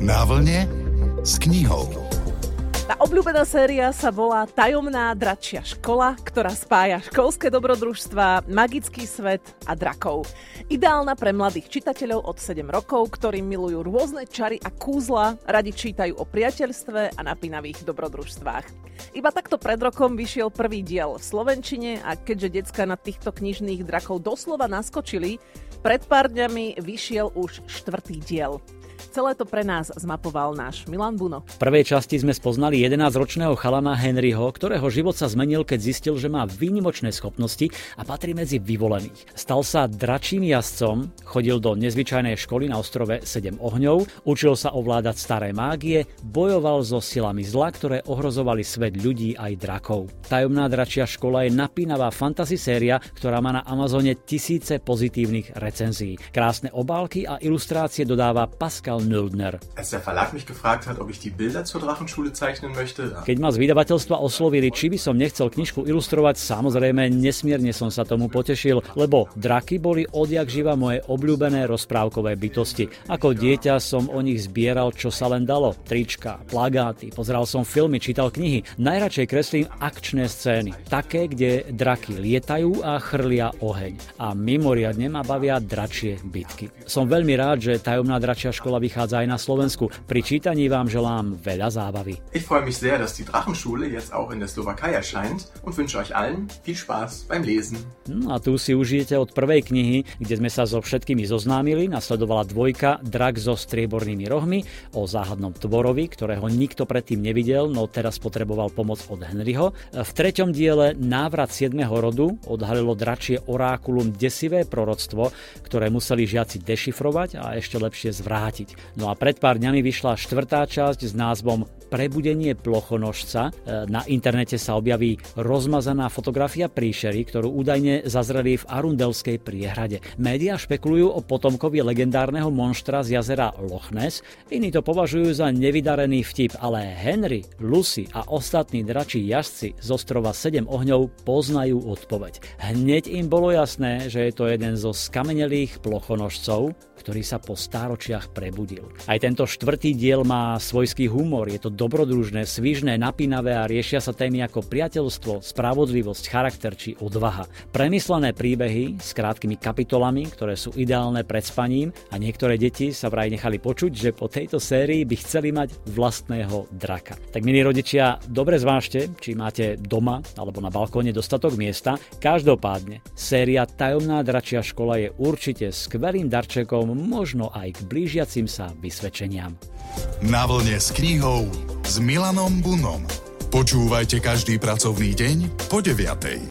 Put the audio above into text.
Na vlne s knihou. Tá obľúbená séria sa volá Tajomná dračia škola, ktorá spája školské dobrodružstvá, magický svet a drakov. Ideálna pre mladých čitateľov od 7 rokov, ktorí milujú rôzne čary a kúzla, radi čítajú o priateľstve a napínavých dobrodružstvách. Iba takto pred rokom vyšiel prvý diel v slovenčine a keďže decká na týchto knižných drakov doslova naskočili, pred pár dňami vyšiel už 4. diel. Celé to pre nás zmapoval náš Milan Buno. V prvej časti sme spoznali 11-ročného chalana Henryho, ktorého život sa zmenil, keď zistil, že má výnimočné schopnosti a patrí medzi vyvolených. Stal sa dračím jazdcom, chodil do nezvyčajnej školy na ostrove 7 ohňov, učil sa ovládať staré mágie, bojoval so silami zla, ktoré ohrozovali svet ľudí aj drakov. Tajomná dračia škola je napínavá fantasy séria, ktorá má na Amazone tisíce pozitívnych recenzií. Krásne obálky a ilustrácie dodáva Pascal Nöldner. Als der Verlag mich gefragt hat, ob ich die Bilder zur Drachenschule zeichnen möchte. Keď ma z vydavateľstva oslovili, či by som nechcel knižku ilustrovať, samozrejme nesmierne som sa tomu potešil, lebo draky boli odjak živa moje obľúbené rozprávkové bytosti. Ako dieťa som o nich zbieral, čo sa len dalo. Trička, plagáty, pozeral som filmy, čítal knihy. Najradšej kreslím akčné scény. Také, kde draky lietajú a chrlia oheň. A mimoriadne ma bavia dračie bitky. Som veľmi rád, že Tajomná dračia škola vychádza aj na Slovensku. Pri čítaní vám želám veľa zábavy. Ich freue mich sehr, dass die Drachenschule jetzt auch in der Slowakei erscheint und wünsche euch allen viel Spaß beim Lesen. No a tu si užijete od prvej knihy, kde sme sa so všetkými zoznámili, nasledovala 2, Drak so striebornými rohmi, o záhadnom tvorovi, ktorého nikto predtým nevidel, no teraz potreboval pomoc od Henryho. V 3. diele Návrat 7. rodu odhalilo dračie orákulum desivé proroctvo, ktoré museli žiaci dešifrovať a ešte lepšie zvrátiť. No a pred pár dňami vyšla 4. časť s názvom Prebudenie plochonožca. Na internete sa objaví rozmazaná fotografia príšery, ktorú údajne zazreli v Arundelskej priehrade. Médiá špekulujú o potomkovi legendárneho monštra z jazera Loch Ness. Iní to považujú za nevydarený vtip, ale Henry, Lucy a ostatní dračí jazdci z ostrova 7 ohňov poznajú odpoveď. Hneď im bolo jasné, že je to jeden zo skamenelých plochonožcov, ktorý sa po stáročiach prebudil. Aj tento 4. diel má svojský humor, je to dobrodružné, svižné, napínavé a riešia sa témy ako priateľstvo, spravodlivosť, charakter či odvaha. Premyslené príbehy s krátkými kapitolami, ktoré sú ideálne pred spaním a niektoré deti sa vraj nechali počuť, že po tejto sérii by chceli mať vlastného draka. Tak milí rodičia, dobre zvážte, či máte doma alebo na balkóne dostatok miesta. Každopádne, séria Tajomná dračia škola je určite skvelým darčekom, možno aj k blížiacim sa vysvedčeniam. Na vlne s knihou s Milanom Bunom. Počúvajte každý pracovný deň po 9:00.